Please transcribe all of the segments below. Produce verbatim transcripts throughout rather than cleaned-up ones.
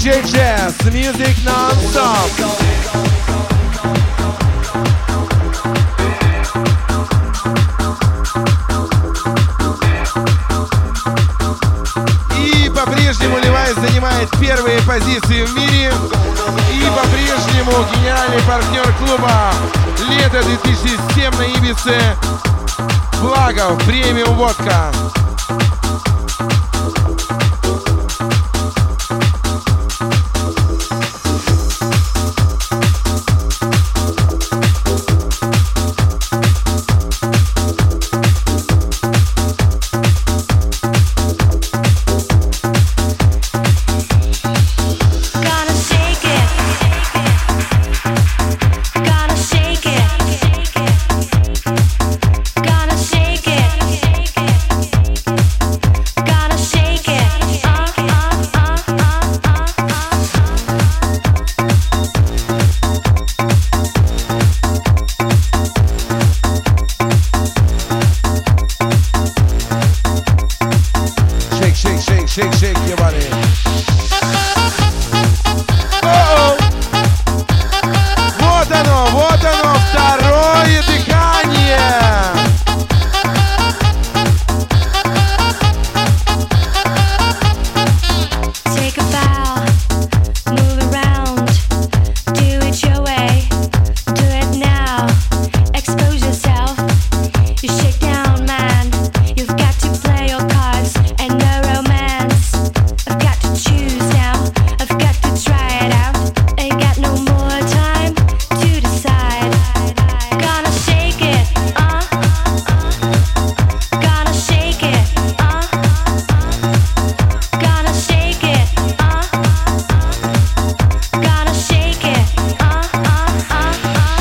диджей Jazz, music non-stop. И по-прежнему Levi's занимает первые позиции в мире. И по-прежнему генеральный партнер клуба лето две тысячи семь на Ибице. Благов, премиум водка. Shake, shake your body. О-о! Вот оно, вот оно, второе дыхание. Take a bow, move around, do it your way, do it now, expose yourself, you shake down man, you've got to play your cards and no romance. I've got to choose now, I've got to try it out, ain't got no more time to decide. Gonna shake it, uh, gonna shake it, uh, gonna shake it, uh, gonna shake it, uh, uh, uh,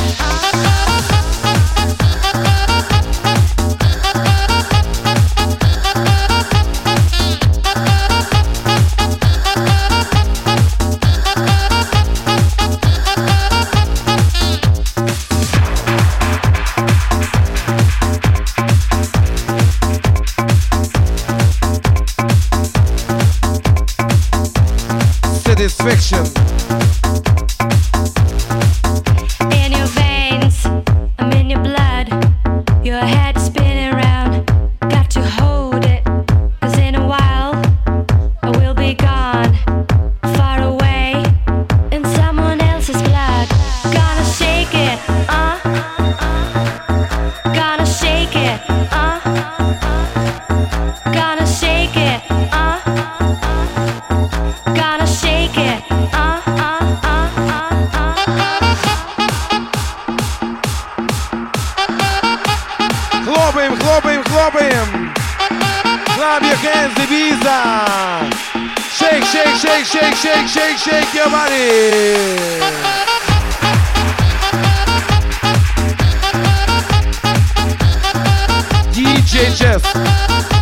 Satisfaction. in your veins, I'm in your blood, your head spinning round, got to hold it, 'cause in a while, I will be gone, far away, in someone else's blood. Gonna shake it, uh, gonna shake it, uh, gonna shake it, uh, gonna shake it, uh, uh, uh, uh, uh. Хлопаем, хлопаем, хлопаем. Clap your hands, Ibiza. Shake, shake, shake, shake, shake, shake, shake your body. диджей Jazz.